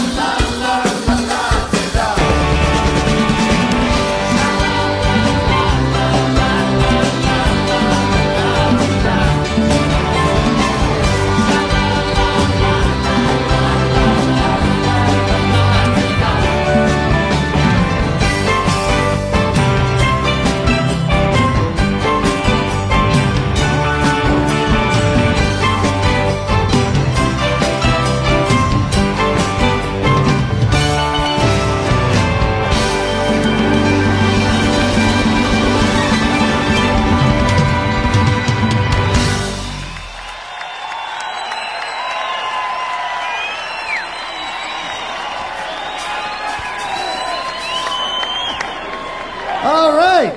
All right.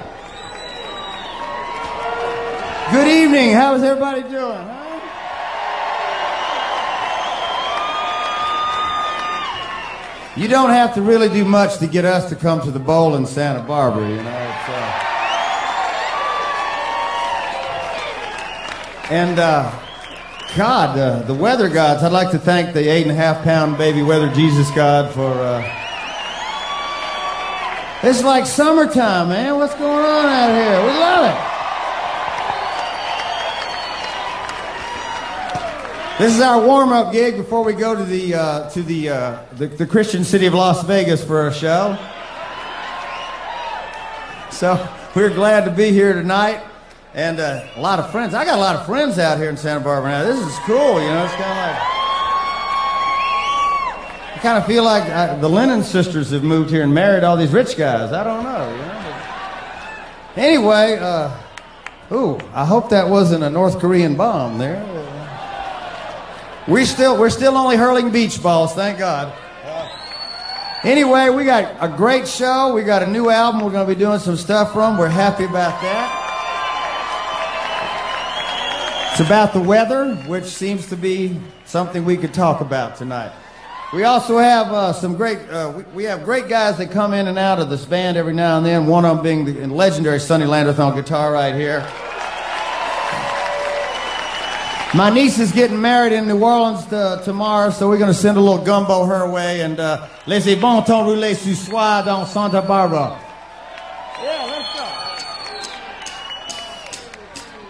Good evening. How is everybody doing? Huh? You don't have to really do much to get us to come to the bowl in Santa Barbara, you know. God, the weather gods, I'd like to thank the 8.5-pound baby weather Jesus God for... It's like summertime, man. What's going on out here? We love it. This is our warm-up gig before we go to the Christian city of Las Vegas for a show. So we're glad to be here tonight, and a lot of friends. I got a lot of friends out here in Santa Barbara now. This is cool, you know. It's kind of like I kind of feel like the Lennon sisters have moved here and married all these rich guys. I don't know, you know. But anyway, I hope that wasn't a North Korean bomb there. We're still only hurling beach balls, thank God. Anyway, we got a great show. We got a new album we're going to be doing some stuff from. We're happy about that. It's about the weather, which seems to be something we could talk about tonight. We also have some great, we have great guys that come in and out of this band every now and then, one of them being the legendary Sonny Landreth on guitar right here. My niece is getting married in New Orleans tomorrow, so we're going to send a little gumbo her way, and laissez bon temps rouler ce soir dans Santa Barbara. Yeah, let's go.